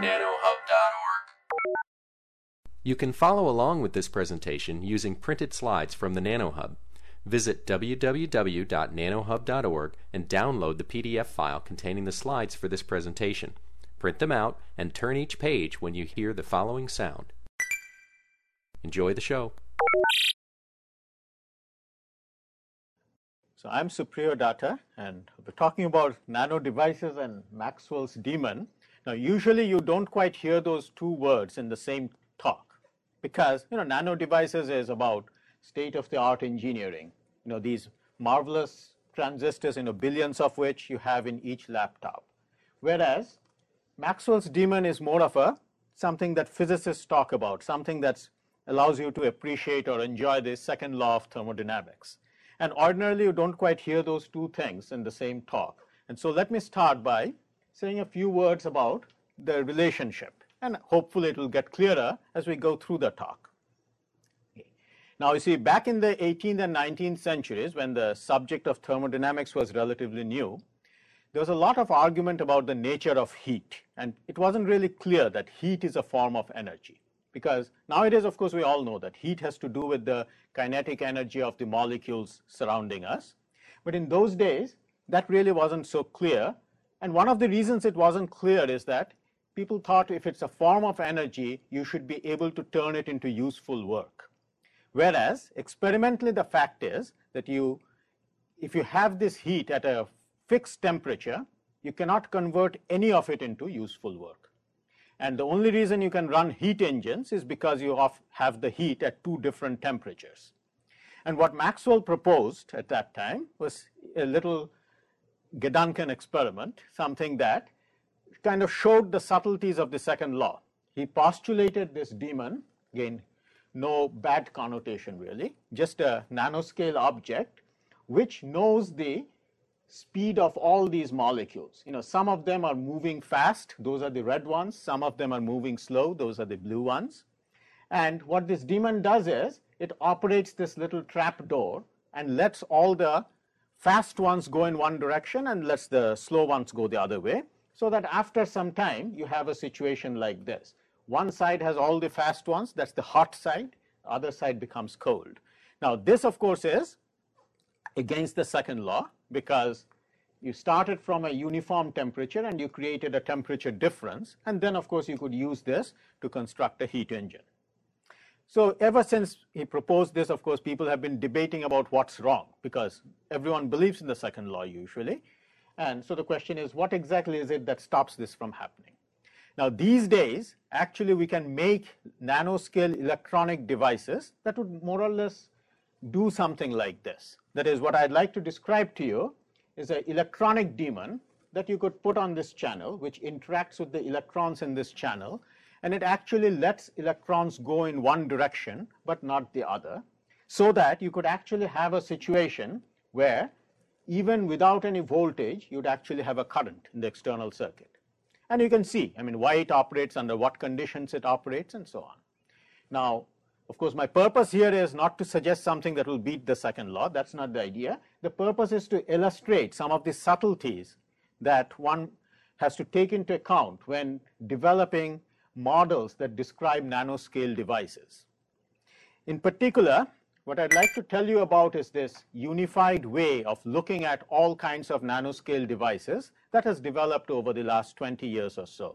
You can follow along with this presentation using printed slides from the NanoHub. Visit www.nanohub.org and download the PDF file containing the slides for this presentation. Print them out and turn each page when you hear the following sound. Enjoy the show. So I'm Supriyo Datta, and we're talking about nano devices and Maxwell's demon. Now, usually you don't quite hear those two words in the same talk because, nano devices is about state-of-the-art engineering. These marvelous transistors, billions of which you have in each laptop. Whereas Maxwell's demon is more of something that physicists talk about, something that allows you to appreciate or enjoy the second law of thermodynamics. And ordinarily, you don't quite hear those two things in the same talk. And so let me start by saying a few words about the relationship. And hopefully, it will get clearer as we go through the talk. Now, you see, back in the 18th and 19th centuries, when the subject of thermodynamics was relatively new, there was a lot of argument about the nature of heat. And it wasn't really clear that heat is a form of energy. Because nowadays, of course, we all know that heat has to do with the kinetic energy of the molecules surrounding us. But in those days, that really wasn't so clear. And one of the reasons it wasn't clear is that people thought if it's a form of energy, you should be able to turn it into useful work. Whereas, experimentally, the fact is that if you have this heat at a fixed temperature, you cannot convert any of it into useful work. And the only reason you can run heat engines is because you have the heat at two different temperatures. And what Maxwell proposed at that time was a little Gedanken experiment, something that kind of showed the subtleties of the second law. He postulated this demon, again, no bad connotation really, just a nanoscale object which knows the speed of all these molecules. Some of them are moving fast, those are the red ones. Some of them are moving slow, those are the blue ones. And what this demon does is it operates this little trap door and lets all the fast ones go in one direction and lets the slow ones go the other way, so that after some time you have a situation like this. One side has all the fast ones, that's the hot side, the other side becomes cold. Now this, of course, is against the second law, because you started from a uniform temperature and you created a temperature difference, and then of course you could use this to construct a heat engine. So ever since he proposed this, of course, people have been debating about what's wrong, because everyone believes in the second law usually. And so the question is, what exactly is it that stops this from happening? Now these days, actually we can make nanoscale electronic devices that would more or less do something like this. That is, what I'd like to describe to you is an electronic demon that you could put on this channel, which interacts with the electrons in this channel, and it actually lets electrons go in one direction but not the other, so that you could actually have a situation where even without any voltage, you'd actually have a current in the external circuit. And you can see, why it operates, under what conditions it operates, and so on. Now, of course, my purpose here is not to suggest something that will beat the second law. That's not the idea. The purpose is to illustrate some of the subtleties that one has to take into account when developing models that describe nanoscale devices. In particular, what I'd like to tell you about is this unified way of looking at all kinds of nanoscale devices that has developed over the last 20 years or so.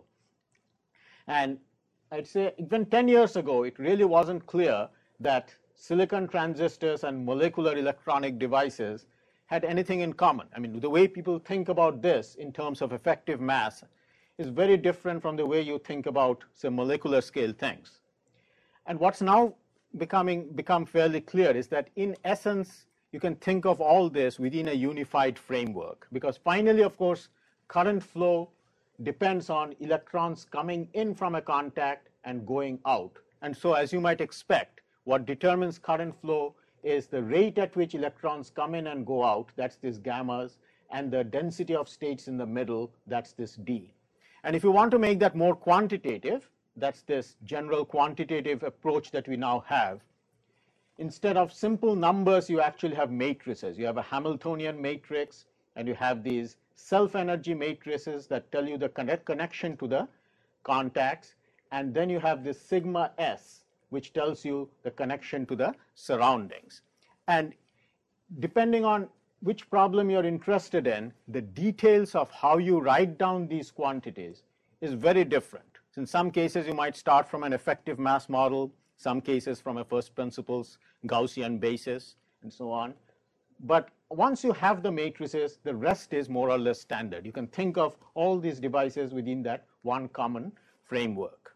And I'd say even 10 years ago, it really wasn't clear that silicon transistors and molecular electronic devices had anything in common. The way people think about this in terms of effective mass is very different from the way you think about, say, molecular scale things. And what's now become fairly clear is that in essence, you can think of all this within a unified framework, because finally, of course, current flow depends on electrons coming in from a contact and going out. And so, as you might expect, what determines current flow is the rate at which electrons come in and go out, that's this gammas, and the density of states in the middle, that's this d. And if you want to make that more quantitative, that's this general quantitative approach that we now have. Instead of simple numbers, you actually have matrices. You have a Hamiltonian matrix, and you have these self-energy matrices that tell you the connection to the contacts, and then you have this sigma s, which tells you the connection to the surroundings. And depending on which problem you're interested in, the details of how you write down these quantities is very different. So in some cases, you might start from an effective mass model, some cases from a first principles Gaussian basis, and so on. But once you have the matrices, the rest is more or less standard. You can think of all these devices within that one common framework.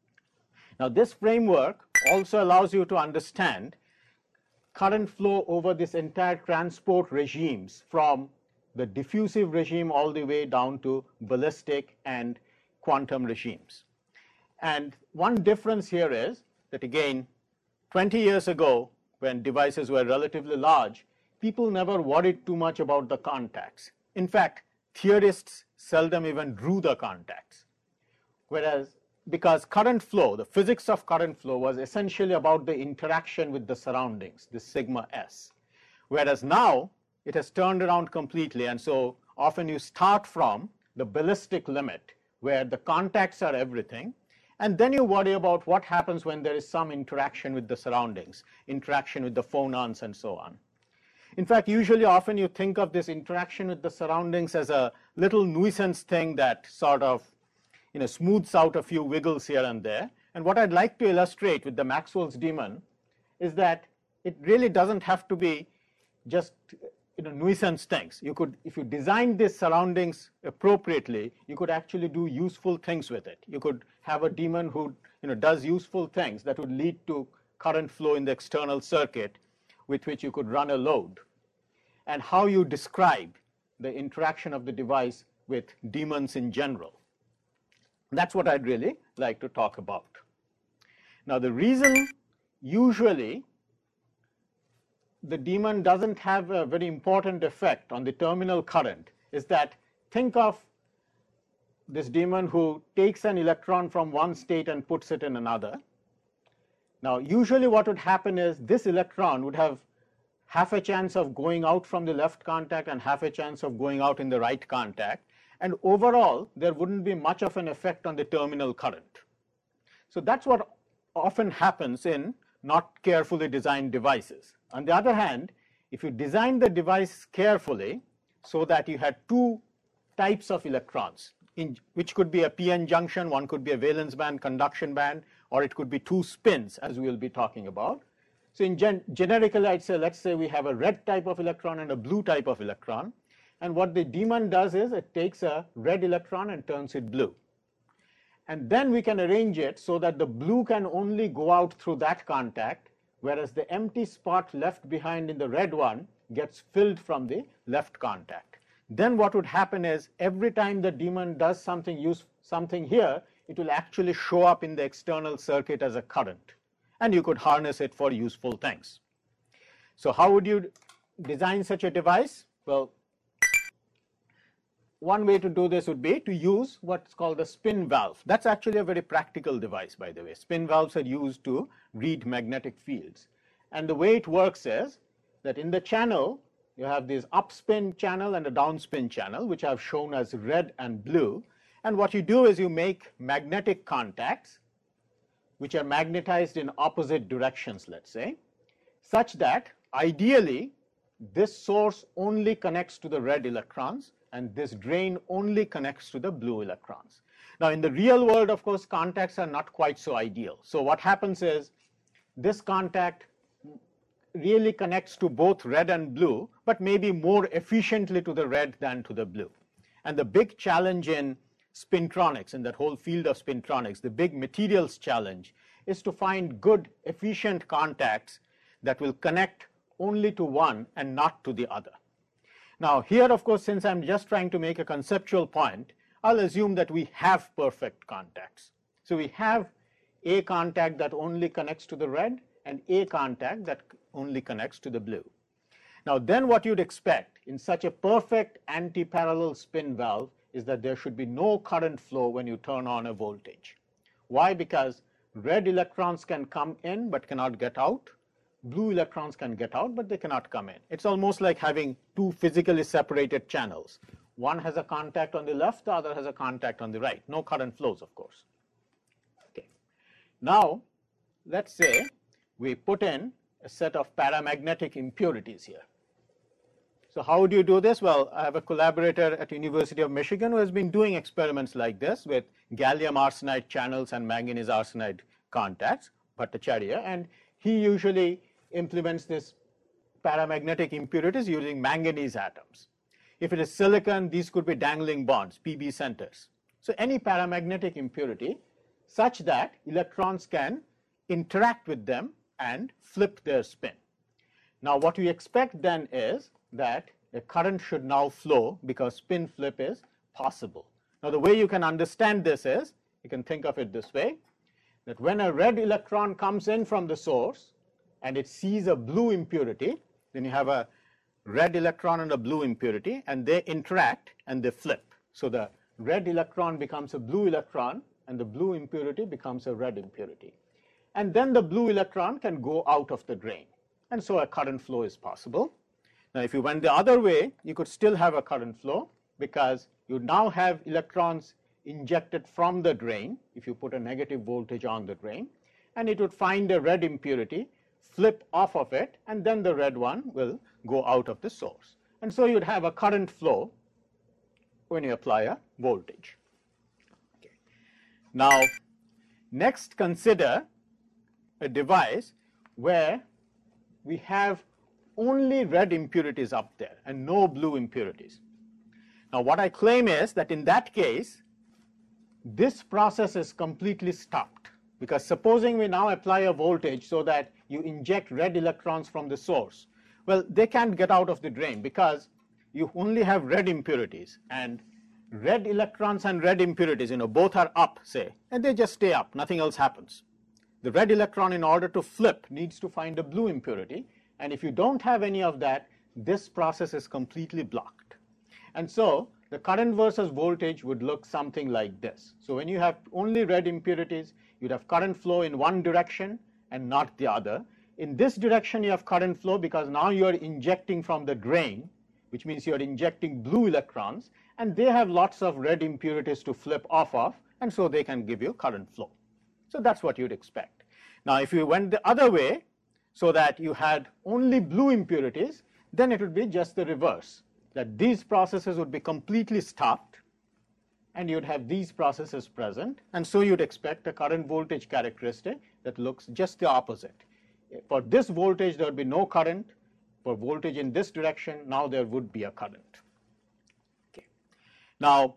Now, this framework also allows you to understand current flow over this entire transport regimes, from the diffusive regime all the way down to ballistic and quantum regimes. And one difference here is that, again, 20 years ago, when devices were relatively large, people never worried too much about the contacts. In fact, theorists seldom even drew the contacts. Whereas, because current flow, the physics of current flow, was essentially about the interaction with the surroundings, the sigma s. Whereas now, it has turned around completely, and so often you start from the ballistic limit, where the contacts are everything, and then you worry about what happens when there is some interaction with the surroundings, interaction with the phonons, and so on. In fact, usually often you think of this interaction with the surroundings as a little nuisance thing that sort of smooths out a few wiggles here and there. And what I'd like to illustrate with the Maxwell's demon is that it really doesn't have to be just nuisance things. You could, if you design these surroundings appropriately, you could actually do useful things with it. You could have a demon who does useful things that would lead to current flow in the external circuit with which you could run a load. And how you describe the interaction of the device with demons in general. That's what I'd really like to talk about. Now, the reason usually the demon doesn't have a very important effect on the terminal current is that, think of this demon who takes an electron from one state and puts it in another. Now, usually what would happen is this electron would have half a chance of going out from the left contact and half a chance of going out in the right contact. And overall, there wouldn't be much of an effect on the terminal current. So that's what often happens in not carefully designed devices. On the other hand, if you design the device carefully so that you had two types of electrons, which could be a p-n junction, one could be a valence band, conduction band, or it could be two spins, as we will be talking about. So generically, I'd say, let's say we have a red type of electron and a blue type of electron. And what the demon does is it takes a red electron and turns it blue. And then we can arrange it so that the blue can only go out through that contact, whereas the empty spot left behind in the red one gets filled from the left contact. Then what would happen is every time the demon does something here, it will actually show up in the external circuit as a current. And you could harness it for useful things. So how would you design such a device? Well, one way to do this would be to use what's called a spin valve. That's actually a very practical device, by the way. Spin valves are used to read magnetic fields. And the way it works is that in the channel, you have this upspin channel and a downspin channel, which I've shown as red and blue. And what you do is you make magnetic contacts, which are magnetized in opposite directions, let's say, such that ideally this source only connects to the red electrons and this drain only connects to the blue electrons. Now, in the real world, of course, contacts are not quite so ideal. So what happens is this contact really connects to both red and blue, but maybe more efficiently to the red than to the blue. And the big challenge in spintronics, in that whole field of spintronics, the big materials challenge, is to find good, efficient contacts that will connect only to one and not to the other. Now, here, of course, since I'm just trying to make a conceptual point, I'll assume that we have perfect contacts. So we have a contact that only connects to the red and a contact that only connects to the blue. Now, then what you'd expect in such a perfect anti-parallel spin valve is that there should be no current flow when you turn on a voltage. Why? Because red electrons can come in but cannot get out. Blue electrons can get out, but they cannot come in. It's almost like having two physically separated channels. One has a contact on the left, the other has a contact on the right. No current flows, of course. Now, let's say we put in a set of paramagnetic impurities here. So how do you do this? Well, I have a collaborator at University of Michigan who has been doing experiments like this with gallium arsenide channels and manganese arsenide contacts, Bhattacharya, and he usually implements this paramagnetic impurities using manganese atoms. If it is silicon, these could be dangling bonds, PB centers. So any paramagnetic impurity such that electrons can interact with them and flip their spin. Now what we expect then is that a current should now flow because spin flip is possible. Now the way you can understand this is, you can think of it this way, that when a red electron comes in from the source and it sees a blue impurity, then you have a red electron and a blue impurity, and they interact and they flip. So the red electron becomes a blue electron and the blue impurity becomes a red impurity. And then the blue electron can go out of the drain, and so a current flow is possible. Now if you went the other way, you could still have a current flow because you now have electrons injected from the drain if you put a negative voltage on the drain, and it would find a red impurity, flip off of it, and then the red one will go out of the source. And so you'd have a current flow when you apply a voltage. Okay. Now next consider a device where we have only red impurities up there and no blue impurities. Now what I claim is that in that case, this process is completely stopped, because supposing we now apply a voltage so that you inject red electrons from the source, well, they can't get out of the drain because you only have red impurities, and red electrons and red impurities, both are up, say, and they just stay up, nothing else happens. The red electron, in order to flip, needs to find a blue impurity, and if you don't have any of that, this process is completely blocked. And so the current versus voltage would look something like this. So when you have only red impurities, you'd have current flow in one direction and not the other. In this direction you have current flow because now you are injecting from the drain, which means you are injecting blue electrons, and they have lots of red impurities to flip off of, and so they can give you current flow. So that's what you'd expect. Now if you went the other way, so that you had only blue impurities, then it would be just the reverse, that these processes would be completely stopped and you'd have these processes present, and so you'd expect a current voltage characteristic that looks just the opposite. For this voltage there would be no current. For voltage in this direction, now there would be a current. Okay. Now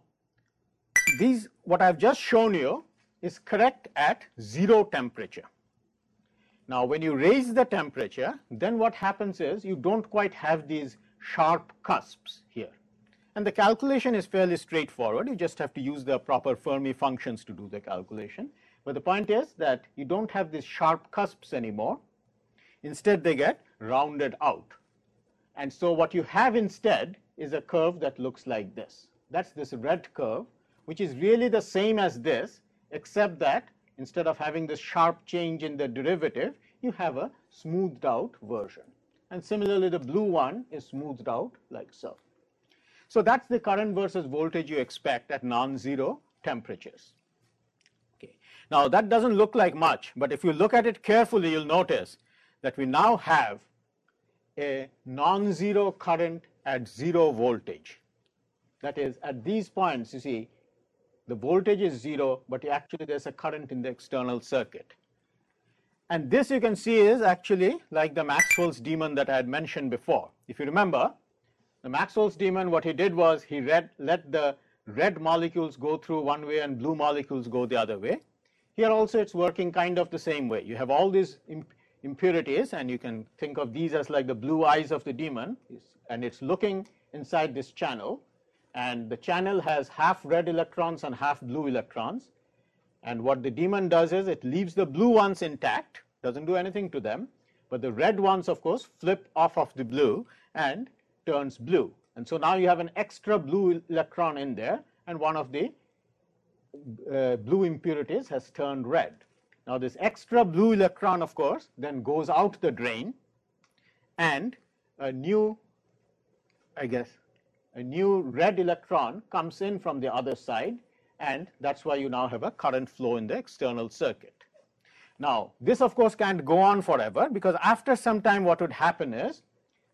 what I've just shown you is correct at 0 temperature. Now when you raise the temperature, then what happens is you don't quite have these sharp cusps here. And the calculation is fairly straightforward. You just have to use the proper Fermi functions to do the calculation. But the point is that you don't have these sharp cusps anymore. Instead they get rounded out. And so what you have instead is a curve that looks like this. That's this red curve, which is really the same as this, except that instead of having this sharp change in the derivative, you have a smoothed out version. And similarly, the blue one is smoothed out like so. So that's the current versus voltage you expect at non-zero temperatures. Okay. Now that doesn't look like much, but if you look at it carefully, you'll notice that we now have a non-zero current at 0 voltage. That is, at these points, you see, the voltage is 0, but actually there's a current in the external circuit. And this you can see is actually like the Maxwell's demon that I had mentioned before. If you remember, the Maxwell's demon, what he did was he let the red molecules go through one way and blue molecules go the other way. Here also it's working kind of the same way. You have all these impurities, and you can think of these as like the blue eyes of the demon, and it's looking inside this channel, and the channel has half red electrons and half blue electrons. And what the demon does is it leaves the blue ones intact, doesn't do anything to them, but the red ones, of course, flip off of the blue and turns blue. And so now you have an extra blue electron in there, and one of the blue impurities has turned red. Now this extra blue electron, of course, then goes out the drain, and a new red electron comes in from the other side, and that's why you now have a current flow in the external circuit. Now, this of course can't go on forever, because after some time what would happen is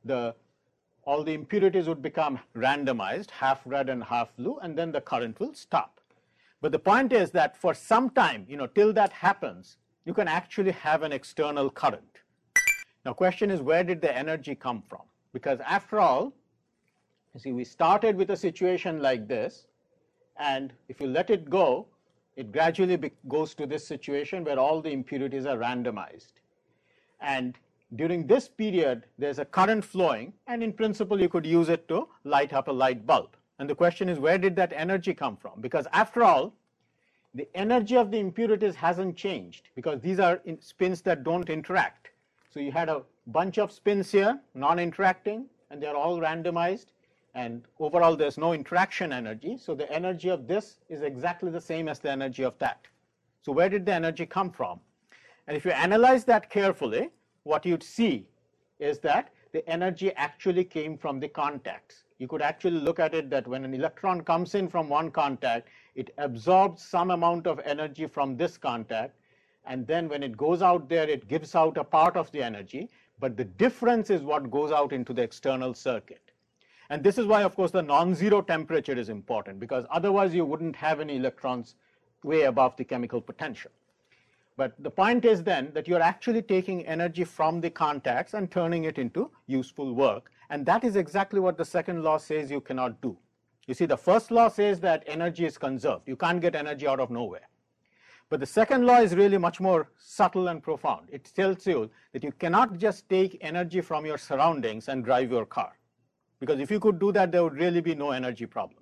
all the impurities would become randomized, half red and half blue, and then the current will stop. But the point is that for some time, till that happens, you can actually have an external current. Now, question is, where did the energy come from? Because after all, you see, we started with a situation like this, and if you let it go, it gradually goes to this situation where all the impurities are randomized. And during this period, there's a current flowing, and in principle, you could use it to light up a light bulb. And the question is, where did that energy come from? Because after all, the energy of the impurities hasn't changed, because these are spins that don't interact. So you had a bunch of spins here, non-interacting, and they're all randomized, and overall there's no interaction energy. So the energy of this is exactly the same as the energy of that. So where did the energy come from? And if you analyze that carefully, what you'd see is that the energy actually came from the contacts. You could actually look at it that when an electron comes in from one contact, it absorbs some amount of energy from this contact, and then when it goes out there, it gives out a part of the energy, but the difference is what goes out into the external circuit. And this is why, of course, the non-zero temperature is important, because otherwise you wouldn't have any electrons way above the chemical potential. But the point is then that you're actually taking energy from the contacts and turning it into useful work. And that is exactly what the second law says you cannot do. You see, the first law says that energy is conserved. You can't get energy out of nowhere. But the second law is really much more subtle and profound. It tells you that you cannot just take energy from your surroundings and drive your car. Because if you could do that, there would really be no energy problem.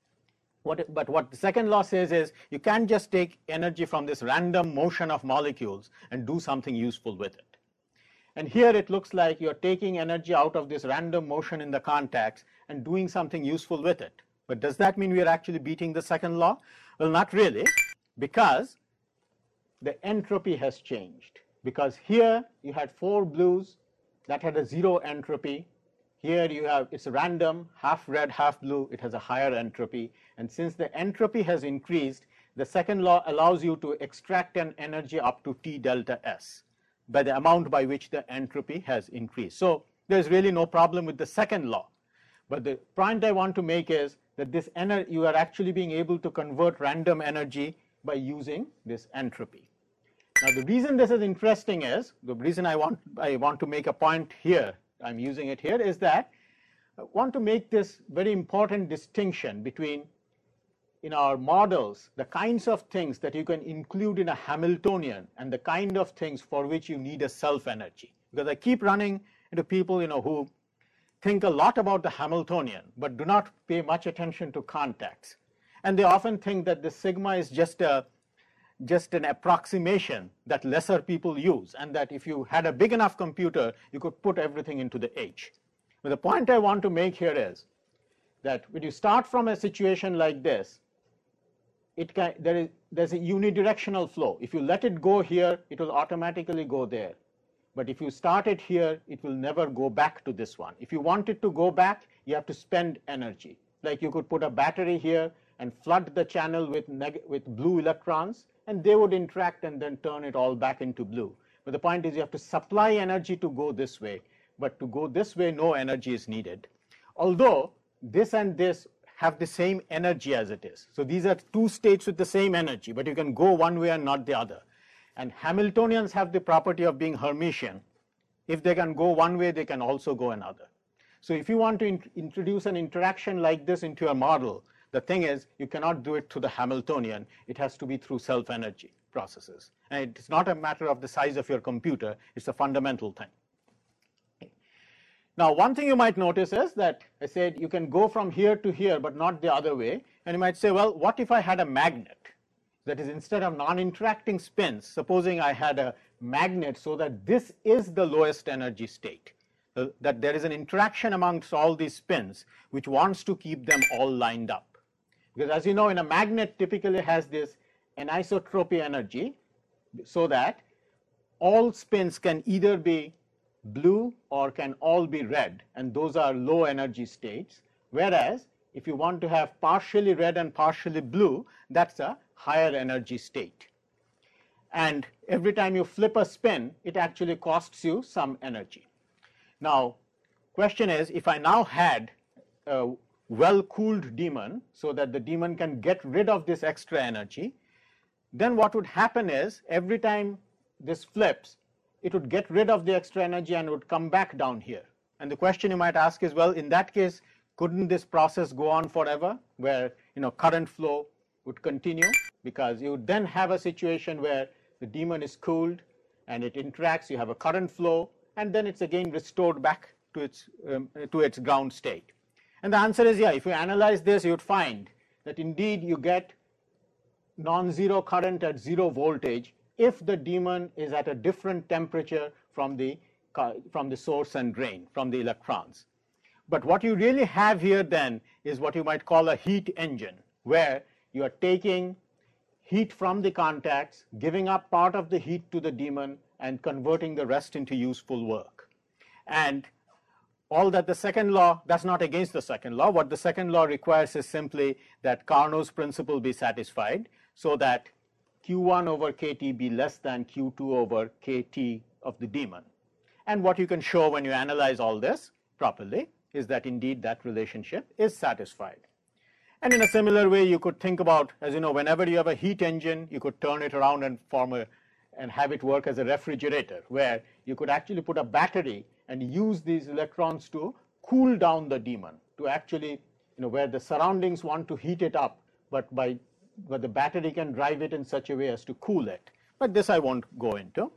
But what the second law says is you can't just take energy from this random motion of molecules and do something useful with it. And here it looks like you're taking energy out of this random motion in the contacts and doing something useful with it. But does that mean we are actually beating the second law? Well, not really, because the entropy has changed. Because here you had 4 blues that had a 0 entropy. Here you have, it's random, half red, half blue, it has a higher entropy. And since the entropy has increased, the second law allows you to extract an energy up to T delta S by the amount by which the entropy has increased. So there's really no problem with the second law. But the point I want to make is that this energy, you are actually being able to convert random energy by using this entropy. Now the reason this is interesting is, the reason I want to make a point here, I'm using it here, is that I want to make this very important distinction between, in our models, the kinds of things that you can include in a Hamiltonian and the kind of things for which you need a self-energy. Because I keep running into people who think a lot about the Hamiltonian but do not pay much attention to contacts. And they often think that the sigma is just an approximation that lesser people use, and that if you had a big enough computer, you could put everything into the H. But the point I want to make here is that when you start from a situation like this, there's a unidirectional flow. If you let it go here, it will automatically go there. But if you start it here, it will never go back to this one. If you want it to go back, you have to spend energy. Like you could put a battery here and flood the channel with blue electrons, and they would interact and then turn it all back into blue. But the point is you have to supply energy to go this way. But to go this way, no energy is needed. Although this and this have the same energy as it is. So these are 2 states with the same energy, but you can go one way and not the other. And Hamiltonians have the property of being Hermitian. If they can go one way, they can also go another. So if you want to introduce an interaction like this into a model, the thing is, you cannot do it through the Hamiltonian. It has to be through self-energy processes. And it's not a matter of the size of your computer. It's a fundamental thing. Okay. Now, one thing you might notice is that I said you can go from here to here, but not the other way. And you might say, well, what if I had a magnet? That is, instead of non-interacting spins, supposing I had a magnet so that this is the lowest energy state. That there is an interaction amongst all these spins which wants to keep them all lined up. Because as you know, in a magnet typically has this anisotropy energy, so that all spins can either be blue or can all be red, and those are low energy states. Whereas if you want to have partially red and partially blue, that's a higher energy state. and every time you flip a spin, it actually costs you some energy. Now, question is, if I now had a well-cooled demon so that the demon can get rid of this extra energy, then what would happen is every time this flips, it would get rid of the extra energy and would come back down here. And the question you might ask is, well, in that case, couldn't this process go on forever where current flow would continue? Because you would then have a situation where the demon is cooled and it interacts, you have a current flow, and then it's again restored back to its ground state. And the answer is, yeah, if you analyze this, you would find that indeed you get non-zero current at zero voltage if the demon is at a different temperature from the source and drain, from the electrons. But what you really have here then is what you might call a heat engine, where you are taking heat from the contacts, giving up part of the heat to the demon, and converting the rest into useful work. And all that the second law, that's not against the second law. What the second law requires is simply that Carnot's principle be satisfied, so that Q1 over KT be less than Q2 over KT of the demon. And what you can show when you analyze all this properly is that indeed that relationship is satisfied. And in a similar way, you could think about, as you know, whenever you have a heat engine, you could turn it around and have it work as a refrigerator, where you could actually put a battery and use these electrons to cool down the demon, to actually, where the surroundings want to heat it up, but the battery can drive it in such a way as to cool it. But this I won't go into.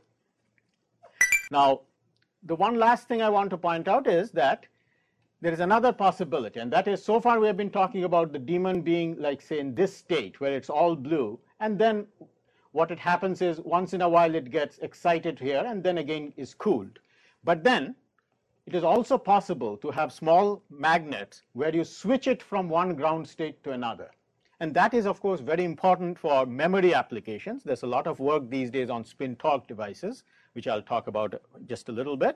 Now, the one last thing I want to point out is that there is another possibility, and that is, so far we have been talking about the demon being, like, say, in this state where it's all blue, and then what it happens is once in a while it gets excited here and then again is cooled. But then it is also possible to have small magnets where you switch it from one ground state to another. And that is, of course, very important for memory applications. There's a lot of work these days on spin torque devices, which I'll talk about just a little bit.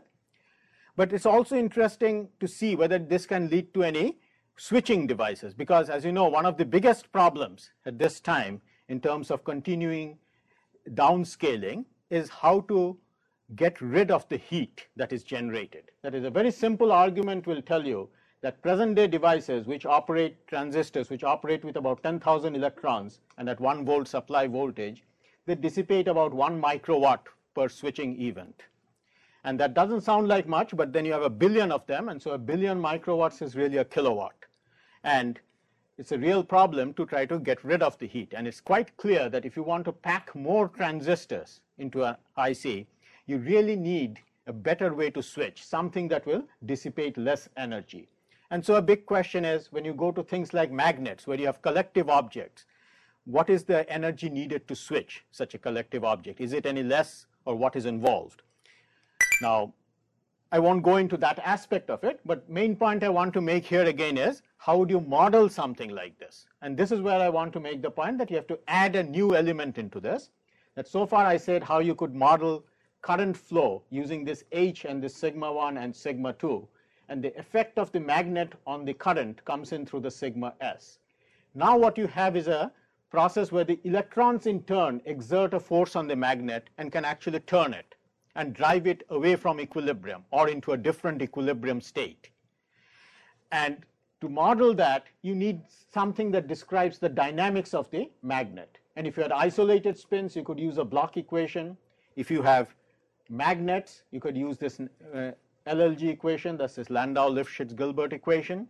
But it's also interesting to see whether this can lead to any switching devices, because, as you know, one of the biggest problems at this time in terms of continuing downscaling is how to get rid of the heat that is generated. That is, a very simple argument will tell you that present-day devices which operate, transistors which operate with about 10,000 electrons and at 1 volt supply voltage, they dissipate about 1 microwatt per switching event. And that doesn't sound like much, but then you have a billion of them, and so a billion microwatts is really a kilowatt. And it's a real problem to try to get rid of the heat. And it's quite clear that if you want to pack more transistors into an IC, you really need a better way to switch, something that will dissipate less energy. And so a big question is, when you go to things like magnets, where you have collective objects, what is the energy needed to switch such a collective object? Is it any less, or what is involved? Now, I won't go into that aspect of it, but main point I want to make here again is, how would you model something like this? And this is where I want to make the point that you have to add a new element into this. That so far I said how you could model current flow using this H and this sigma 1 and sigma 2. And the effect of the magnet on the current comes in through the sigma S. Now what you have is a process where the electrons in turn exert a force on the magnet and can actually turn it and drive it away from equilibrium or into a different equilibrium state. And to model that, you need something that describes the dynamics of the magnet. And if you had isolated spins, you could use a Bloch equation. If you have magnets, you could use this LLG equation, that's this Landau-Lifshitz-Gilbert equation.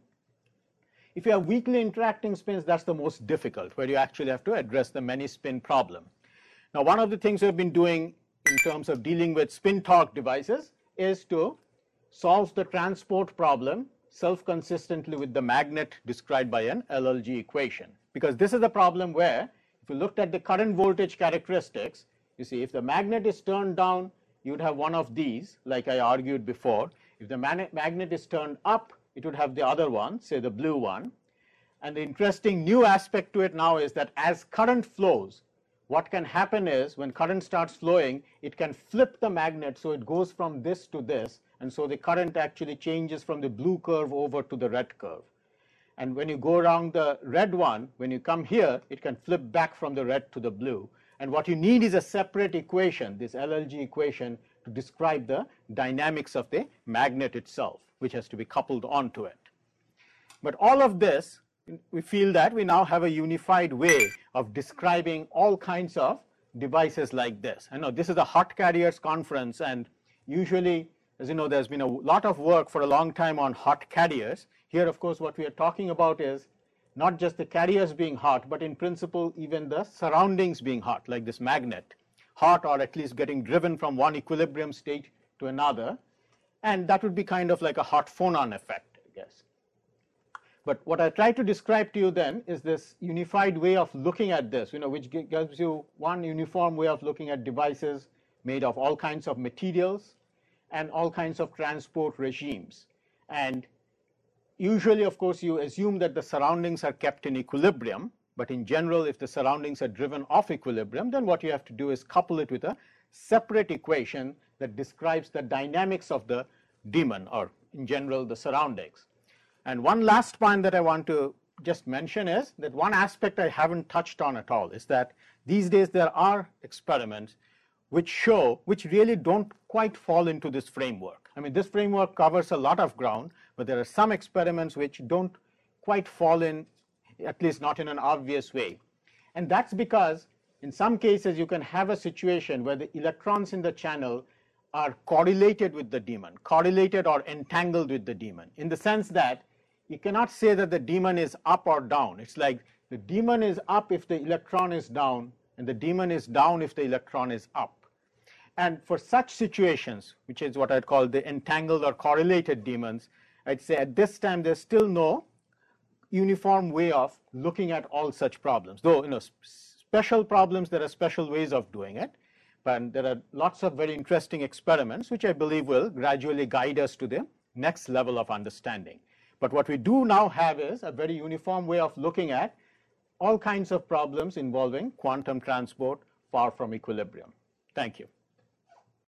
If you have weakly interacting spins, that's the most difficult, where you actually have to address the many spin problem. Now, one of the things we've been doing in terms of dealing with spin torque devices is to solve the transport problem self-consistently with the magnet described by an LLG equation. Because this is a problem where, if you looked at the current voltage characteristics, you see if the magnet is turned down, you would have one of these, like I argued before. If the magnet is turned up, it would have the other one, say the blue one. And the interesting new aspect to it now is that as current flows, what can happen is when current starts flowing, it can flip the magnet so it goes from this to this, and so the current actually changes from the blue curve over to the red curve. And when you go around the red one, when you come here, it can flip back from the red to the blue. And what you need is a separate equation, this LLG equation, to describe the dynamics of the magnet itself, which has to be coupled onto it. But all of this, we feel that we now have a unified way of describing all kinds of devices like this. I know this is a hot carriers conference, and usually, as you know, there's been a lot of work for a long time on hot carriers. Here, of course, what we are talking about is not just the carriers being hot, but in principle, even the surroundings being hot, like this magnet, hot or at least getting driven from one equilibrium state to another. And that would be kind of like a hot phonon effect, I guess. But what I try to describe to you then is this unified way of looking at this, which gives you one uniform way of looking at devices made of all kinds of materials and all kinds of transport regimes. And usually, of course, you assume that the surroundings are kept in equilibrium, but in general, if the surroundings are driven off equilibrium, then what you have to do is couple it with a separate equation that describes the dynamics of the daemon, or in general, the surroundings. And one last point that I want to just mention is that one aspect I haven't touched on at all is that these days there are experiments which really don't quite fall into this framework. I mean, this framework covers a lot of ground, but there are some experiments which don't quite fall in, at least not in an obvious way. And that's because in some cases you can have a situation where the electrons in the channel are correlated with the daemon, correlated or entangled with the daemon, in the sense that you cannot say that the daemon is up or down. It's like the daemon is up if the electron is down, and the daemon is down if the electron is up. And for such situations, which is what I'd call the entangled or correlated daemons, I'd say at this time there's still no uniform way of looking at all such problems. Though, special problems, there are special ways of doing it, but there are lots of very interesting experiments which I believe will gradually guide us to the next level of understanding. But what we do now have is a very uniform way of looking at all kinds of problems involving quantum transport far from equilibrium. Thank you.